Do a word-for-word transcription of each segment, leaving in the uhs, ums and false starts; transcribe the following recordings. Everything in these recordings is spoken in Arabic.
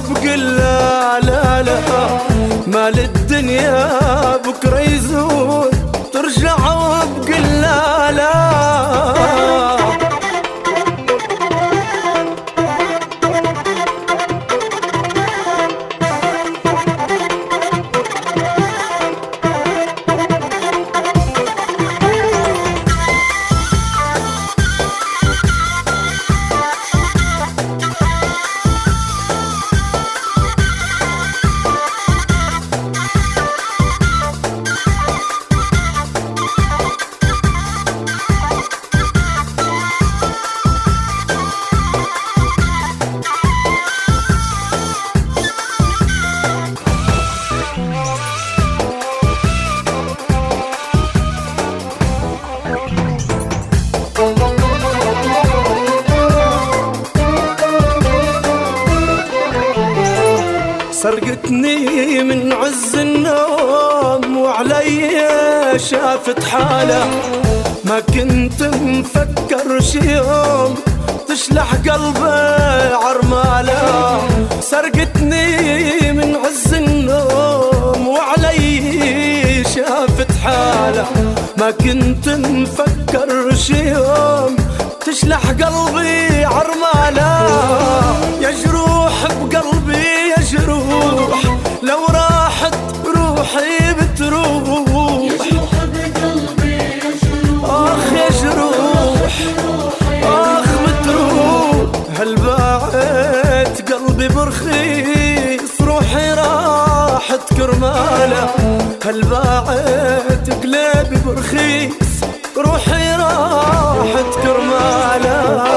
بقل لا لا لا، مال الدنيا بكرة يزول، ترجع وبقل لا لا. سرقتني من عز النوم وعلي شافت حالة، ما كنت مفكر شي يوم تشلح قلبي عرمالة. سرقتني من عز النوم وعلي شافت حالة، ما كنت مفكر شي يوم تشلح قلبي عرمالة. يا جروح بقلبي يا جروح، لو راحت روحي بتروح. يا جروح بقلبي يا جروح، آخ يا جروح آخ بتروح. هل باعت قلبي برخيص روحي راحت كرمالة. هل باعت قلبي برخيص روحي راحت كرمالة.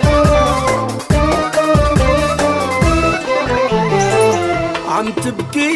عم تبكي